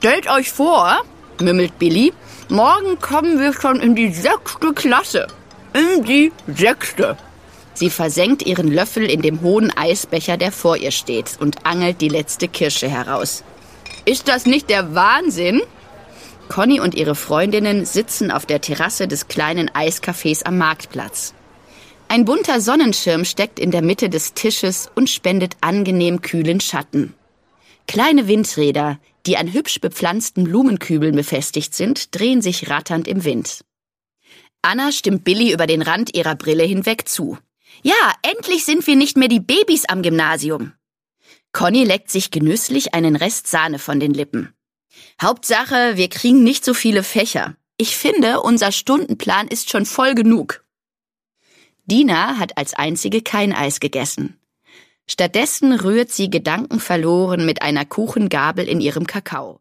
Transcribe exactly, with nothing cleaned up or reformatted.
Stellt euch vor, mümmelt Billy, morgen kommen wir schon in die sechste Klasse. In die sechste. Sie versenkt ihren Löffel in dem hohen Eisbecher, der vor ihr steht, und angelt die letzte Kirsche heraus. Ist das nicht der Wahnsinn? Conny und ihre Freundinnen sitzen auf der Terrasse des kleinen Eiscafés am Marktplatz. Ein bunter Sonnenschirm steckt in der Mitte des Tisches und spendet angenehm kühlen Schatten. Kleine Windräder, die an hübsch bepflanzten Blumenkübeln befestigt sind, drehen sich ratternd im Wind. Anna stimmt Billy über den Rand ihrer Brille hinweg zu. Ja, endlich sind wir nicht mehr die Babys am Gymnasium. Conny leckt sich genüsslich einen Rest Sahne von den Lippen. Hauptsache, wir kriegen nicht so viele Fächer. Ich finde, unser Stundenplan ist schon voll genug. Dina hat als einzige kein Eis gegessen. Stattdessen rührt sie gedankenverloren mit einer Kuchengabel in ihrem Kakao.